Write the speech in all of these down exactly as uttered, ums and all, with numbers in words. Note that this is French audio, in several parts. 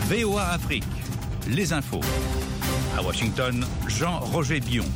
V O A Afrique, les infos. À Washington, Jean-Roger Bion.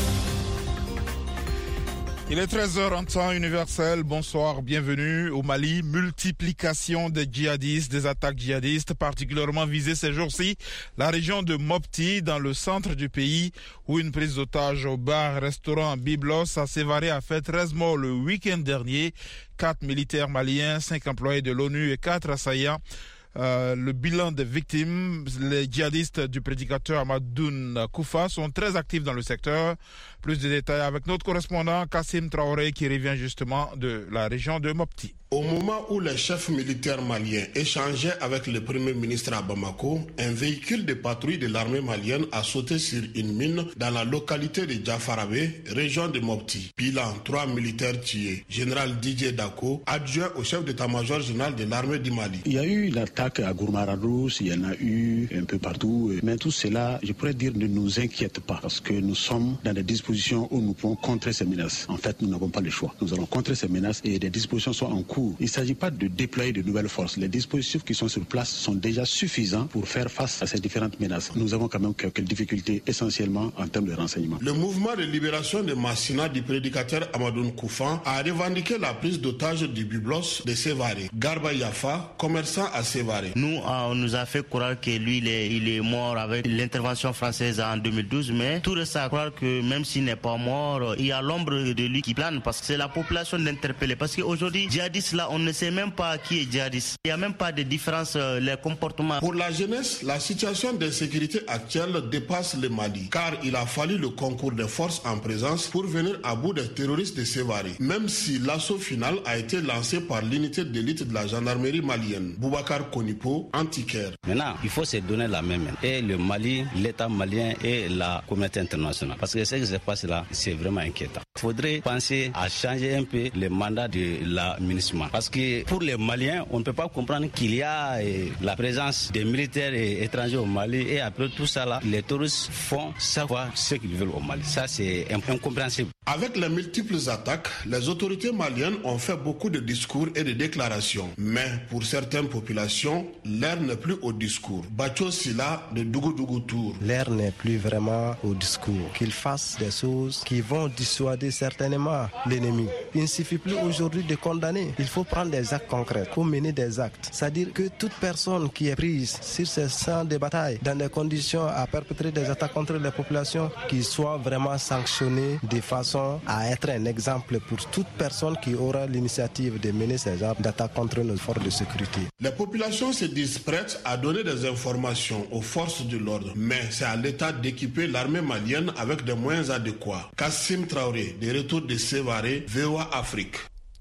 Il est treize heures en temps universel. Bonsoir, bienvenue au Mali. Multiplication des djihadistes, des attaques djihadistes, particulièrement visées ces jours-ci. La région de Mopti, dans le centre du pays, où une prise d'otage au bar-restaurant Byblos à Sévaré a fait treize morts le week-end dernier. Quatre militaires maliens, cinq employés de l'ONU et quatre assaillants. Euh, le bilan des victimes, les djihadistes du prédicateur Amadoun Koufa sont très actifs dans le secteur. Plus de détails avec notre correspondant Kassim Traoré qui revient justement de la région de Mopti. Au moment où les chefs militaires maliens échangeaient avec le premier ministre à Bamako, un véhicule de patrouille de l'armée malienne a sauté sur une mine dans la localité de Djafarabé, région de Mopti. Bilan, trois militaires tués. Général Didier Dako, adjoint au chef d'état-major général de l'armée du Mali. Il y a eu l'attaque à Gourmaradous, il y en a eu un peu partout. Mais tout cela, je pourrais dire, ne nous inquiète pas parce que nous sommes dans des dispositions où nous pouvons contrer ces menaces. En fait, nous n'avons pas le choix. Nous allons contrer ces menaces et des dispositions sont en cours. Il ne s'agit pas de déployer de nouvelles forces. Les dispositifs qui sont sur place sont déjà suffisants pour faire face à ces différentes menaces. Nous avons quand même quelques difficultés essentiellement en termes de renseignement. Le mouvement de libération de Massina du prédicateur Amadoun Koufa a revendiqué la prise d'otage du Byblos de Sévaré. Garba Yafa, commerçant à Sévaré. Nous, on nous a fait croire que lui, il est, il est mort avec l'intervention française en deux mille douze, mais tout reste à croire que même s'il n'est pas mort, il y a l'ombre de lui qui plane parce que c'est la population d'interpeller. Parce qu'aujourd'hui, djihadistes là, on ne sait même pas qui est djihadiste. Il n'y a même pas de différence, euh, les comportements. Pour la jeunesse, la situation d'insécurité actuelle dépasse le Mali, car il a fallu le concours des forces en présence pour venir à bout des terroristes de Sévaré, même si l'assaut final a été lancé par l'unité d'élite de la gendarmerie malienne. Boubacar Konipo, Antiquaire. Maintenant, il faut se donner la même main. Et le Mali, l'État malien et la communauté internationale. Parce que ce qui se passe là, c'est vraiment inquiétant. Il faudrait penser à changer un peu le mandat de l'administration. Parce que pour les Maliens, on ne peut pas comprendre qu'il y a eh, la présence des militaires et étrangers au Mali et après tout ça là, les touristes font savoir ce qu'ils veulent au Mali. Ça c'est incompréhensible. Avec les multiples attaques, les autorités maliennes ont fait beaucoup de discours et de déclarations. Mais pour certaines populations, l'air n'est plus au discours. Bacho Sila de Dougou Tour. L'air n'est plus vraiment au discours. Qu'ils fassent des choses qui vont dissuader certainement l'ennemi. Il ne suffit plus aujourd'hui de condamner. Il faut prendre des actes concrets, pour mener des actes. C'est-à-dire que toute personne qui est prise sur ces champs de bataille dans des conditions à perpétrer des attaques contre les populations, qu'il soit vraiment sanctionné de façon à être un exemple pour toute personne qui aura l'initiative de mener ces actes d'attaque contre nos forces de sécurité. Les populations se disent prêtes à donner des informations aux forces de l'ordre, mais c'est à l'État d'équiper l'armée malienne avec des moyens adéquats. Kassim Traoré, de retour de Sévaré, V O A Afrique.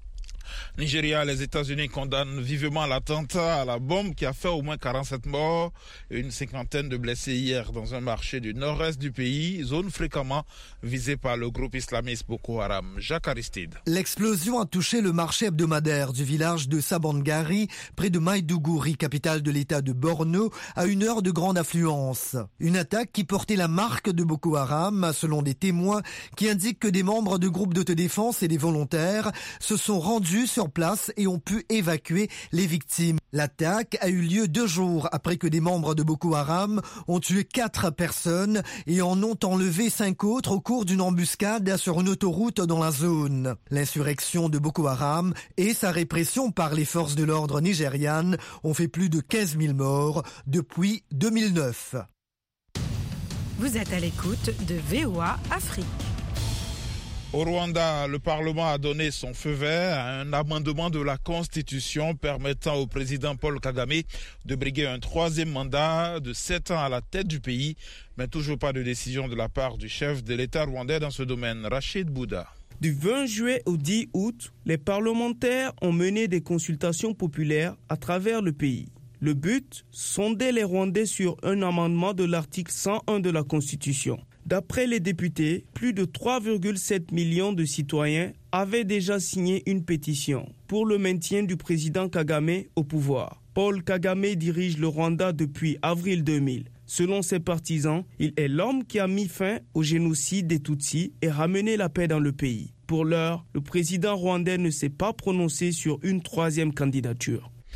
Nigeria, les États-Unis condamnent vivement l'attentat à la bombe qui a fait au moins quarante-sept morts et une cinquantaine de blessés hier dans un marché du nord-est du pays, zone fréquemment visée par le groupe islamiste Boko Haram. Jacques Aristide. L'explosion a touché le marché hebdomadaire du village de Sabangari, près de Maïdougouri, capitale de l'état de Borno, à une heure de grande affluence. Une attaque qui portait la marque de Boko Haram, selon des témoins qui indiquent que des membres de groupes d'autodéfense et des volontaires se sont rendus sur place et ont pu évacuer les victimes. L'attaque a eu lieu deux jours après que des membres de Boko Haram ont tué quatre personnes et en ont enlevé cinq autres au cours d'une embuscade sur une autoroute dans la zone. L'insurrection de Boko Haram et sa répression par les forces de l'ordre nigérianes ont fait plus de quinze mille morts depuis deux mille neuf. Vous êtes à l'écoute de V O A Afrique. Au Rwanda, le Parlement a donné son feu vert à un amendement de la Constitution permettant au président Paul Kagame de briguer un troisième mandat de sept ans à la tête du pays, mais toujours pas de décision de la part du chef de l'État rwandais dans ce domaine, Rachid Bouddha. Du vingt juillet au dix août, les parlementaires ont mené des consultations populaires à travers le pays. Le but, sonder les Rwandais sur un amendement de l'article cent un de la Constitution. D'après les députés, plus de trois virgule sept millions de citoyens avaient déjà signé une pétition pour le maintien du président Kagame au pouvoir. Paul Kagame dirige le Rwanda depuis avril deux mille. Selon ses partisans, il est l'homme qui a mis fin au génocide des Tutsis et ramené la paix dans le pays. Pour l'heure, le président rwandais ne s'est pas prononcé sur une troisième candidature.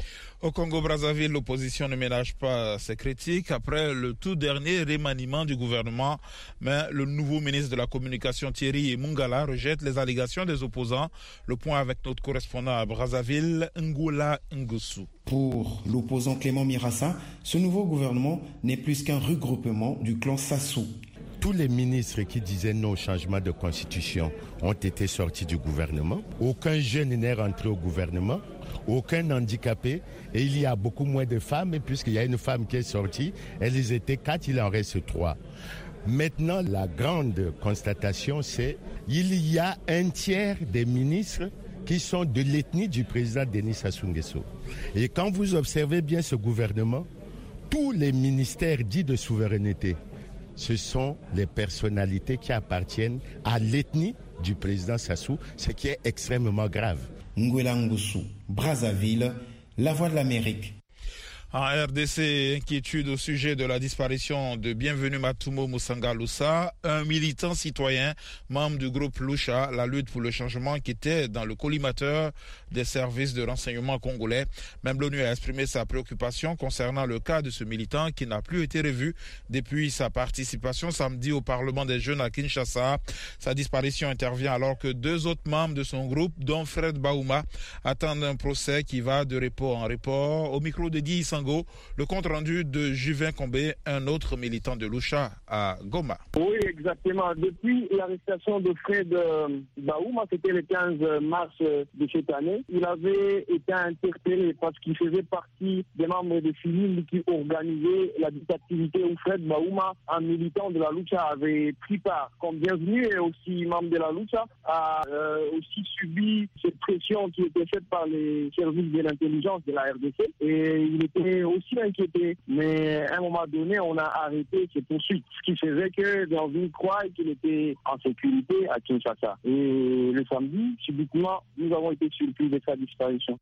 Au Congo-Brazzaville, l'opposition ne ménage pas ses critiques après le tout dernier remaniement du gouvernement. Mais le nouveau ministre de la Communication, Thierry Mungala, rejette les allégations des opposants. Le point avec notre correspondant à Brazzaville, Ngoula Ngusu. Pour l'opposant Clément Mirassa, ce nouveau gouvernement n'est plus qu'un regroupement du clan Sassou. Tous les ministres qui disaient non au changement de constitution ont été sortis du gouvernement. Aucun jeune n'est rentré au gouvernement, aucun handicapé. Et il y a beaucoup moins de femmes, puisqu'il y a une femme qui est sortie. Elles étaient quatre, il en reste trois. Maintenant, la grande constatation, c'est qu'il y a un tiers des ministres qui sont de l'ethnie du président Denis Sassou Nguesso. Et quand vous observez bien ce gouvernement, tous les ministères dits de souveraineté, ce sont les personnalités qui appartiennent à l'ethnie du président Sassou, ce qui est extrêmement grave. Ngoula Ngusu, Brazzaville, La Voix de l'Amérique. En R D C, inquiétude au sujet de la disparition de Bienvenu Matumo Musanga Lusa, un militant citoyen, membre du groupe Lucha, la lutte pour le changement, qui était dans le collimateur des services de renseignement congolais. Même l'ONU a exprimé sa préoccupation concernant le cas de ce militant qui n'a plus été revu depuis sa participation samedi au Parlement des jeunes à Kinshasa. Sa disparition intervient alors que deux autres membres de son groupe, dont Fred Baouma, attendent un procès qui va de report en report. Au micro de Guy Sango, le compte rendu de Juvin Combé, un autre militant de Lucha à Goma. Oui, exactement. Depuis l'arrestation de Fred Baouma, c'était le quinze mars de cette année, il avait été interpellé parce qu'il faisait partie des membres de Civil qui organisaient la activité où Fred Baouma, un militant de la Lucha, avait pris part. Comme Bienvenu et aussi membre de la Lucha, a euh, aussi subi cette pression qui était faite par les services de l'intelligence de la R D C. Et il était aussi inquiété, mais à un moment donné, on a arrêté ces poursuites, ce qui faisait que Bienvenu croyait qu'il était en sécurité à Kinshasa. Et le samedi, subitement, nous avons été surpris de sa disparition.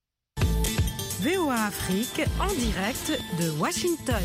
V O A Afrique, en direct de Washington.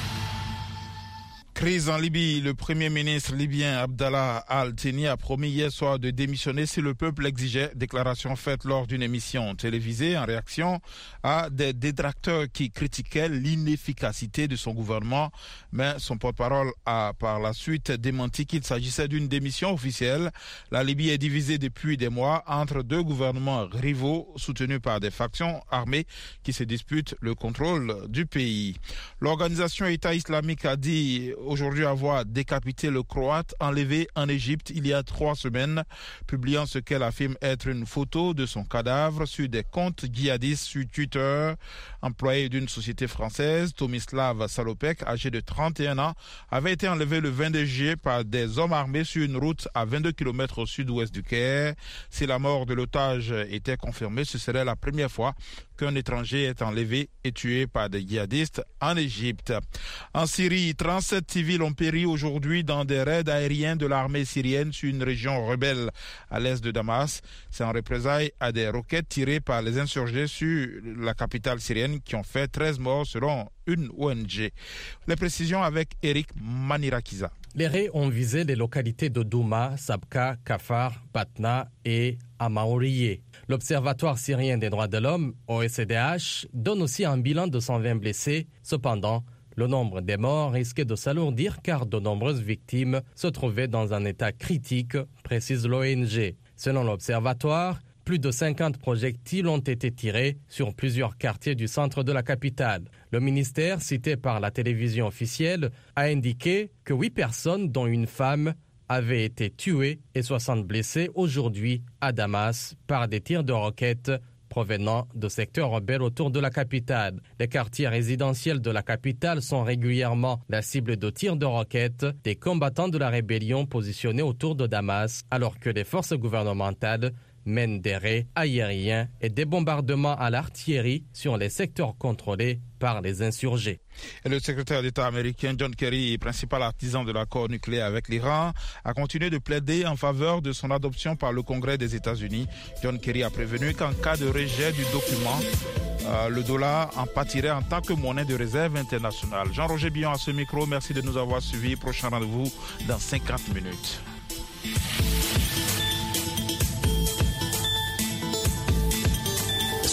Crise en Libye. Le premier ministre libyen Abdallah Al-Thani a promis hier soir de démissionner si le peuple l'exigeait. Déclaration faite lors d'une émission télévisée en réaction à des détracteurs qui critiquaient l'inefficacité de son gouvernement. Mais son porte-parole a par la suite démenti qu'il s'agissait d'une démission officielle. La Libye est divisée depuis des mois entre deux gouvernements rivaux soutenus par des factions armées qui se disputent le contrôle du pays. L'organisation État islamique a dit aujourd'hui avoir décapité le Croate enlevé en Égypte il y a trois semaines, publiant ce qu'elle affirme être une photo de son cadavre sur des comptes djihadistes sur Twitter. Employé d'une société française, Tomislav Salopek, âgé de trente et un ans, avait été enlevé le vingt-deux juillet par des hommes armés sur une route à vingt-deux kilomètres au sud-ouest du Caire. Si la mort de l'otage était confirmée, ce serait la première fois qu'un étranger est enlevé et tué par des djihadistes en Égypte. En Syrie, trente-sept civils ont péri aujourd'hui dans des raids aériens de l'armée syrienne sur une région rebelle à l'est de Damas. C'est en représailles à des roquettes tirées par les insurgés sur la capitale syrienne qui ont fait treize morts selon une O N G. Les précisions avec Eric Manirakiza. Les raids ont visé les localités de Douma, Sabka, Kafar, Patna et Amaouriye. L'Observatoire syrien des droits de l'homme, O S D H, donne aussi un bilan de cent vingt blessés. Cependant, le nombre des morts risquait de s'alourdir car de nombreuses victimes se trouvaient dans un état critique, précise l'O N G. Selon l'Observatoire, plus de cinquante projectiles ont été tirés sur plusieurs quartiers du centre de la capitale. Le ministère, cité par la télévision officielle, a indiqué que huit personnes, dont une femme, avaient été tuées et soixante blessées aujourd'hui à Damas par des tirs de roquettes provenant de secteurs rebelles autour de la capitale. Les quartiers résidentiels de la capitale sont régulièrement la cible de tirs de roquettes des combattants de la rébellion positionnés autour de Damas, alors que les forces gouvernementales mènent des raids aériens et des bombardements à l'artillerie sur les secteurs contrôlés par les insurgés. Et le secrétaire d'État américain John Kerry, principal artisan de l'accord nucléaire avec l'Iran, a continué de plaider en faveur de son adoption par le Congrès des États-Unis. John Kerry a prévenu qu'en cas de rejet du document, euh, le dollar en pâtirait en tant que monnaie de réserve internationale. Jean-Roger Billon à ce micro, merci de nous avoir suivis. Prochain rendez-vous dans cinquante minutes.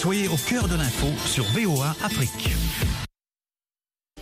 Soyez au cœur de l'info sur V O A Afrique.